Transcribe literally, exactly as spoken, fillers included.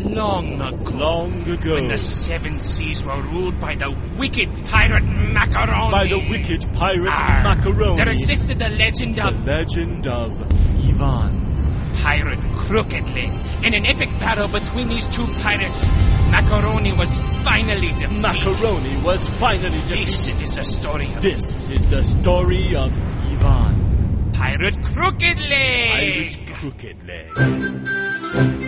long ago. Long ago. When the seven seas were ruled by the wicked pirate Macaroni. By the wicked pirate Arr, Macaroni. There existed the legend The of... legend of Ivan. Pirate Crooked Leg. In an epic battle between these two pirates, Macaroni was finally defeated. Macaroni was finally defeated. This is the story of... This is the story of Ivan. Pirate Crooked Leg. Pirate Crooked Leg.